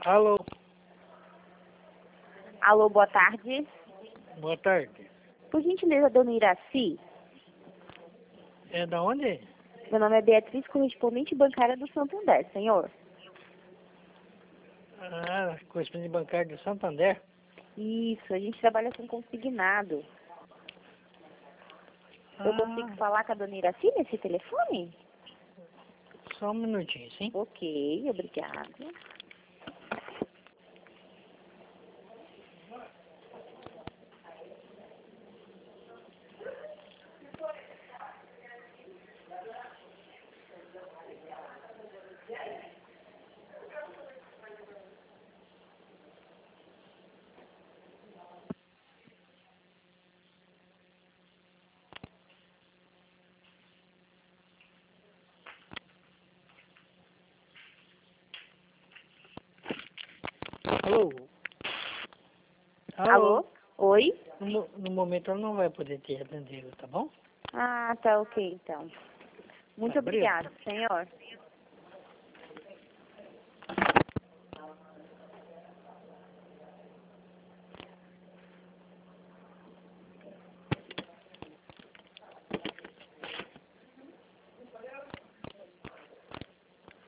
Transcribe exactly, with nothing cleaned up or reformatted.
Alô, Alô, boa tarde. boa tarde. Por gentileza, dona Iraci, É da onde? meu nome é Beatriz, correspondente bancária do Santander, senhor. Ah, correspondente bancário de Santander. Isso, a gente trabalha com consignado. Eu consigo Ah, falar com a dona Iraci nesse telefone? só um minutinho, sim? Ok, obrigada. Alô? Alô? Alô? Oi? No, mo- no momento ela não vai poder te atender, tá bom? Ah, tá ok, então. Muito Tá, obrigado. obrigada, senhor.